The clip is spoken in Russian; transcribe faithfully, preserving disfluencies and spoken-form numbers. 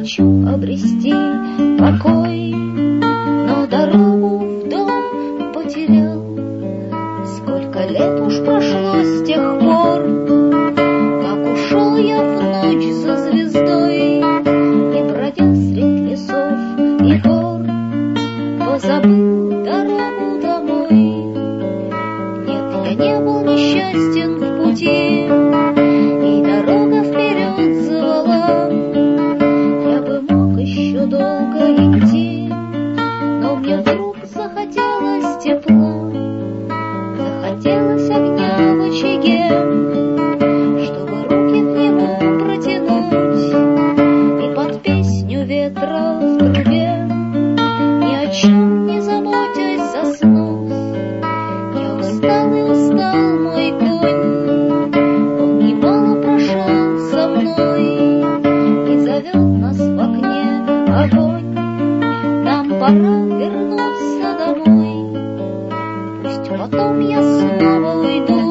хочу обрести покой, но дорогу в дом потерял. Сколько лет уж прошло с тех пор, как ушел я в ночь за звездой и бродил средь лесов и гор, позабыл дорогу домой. Нет, я не был несчастен в пути, и дорога вперед звала. Я бы мог еще долго идти, но мне вдруг захотелось тепла, захотелось огня в очаге, чтобы руки к нему протянуть и под песню ветра в трубе, ни о чем не заботясь заснуть. Я устал и устал, мой конь, он немало прошел со мной и зовет нас в окне огонь. Нам пора вернуться домой, пусть потом я снова уйду.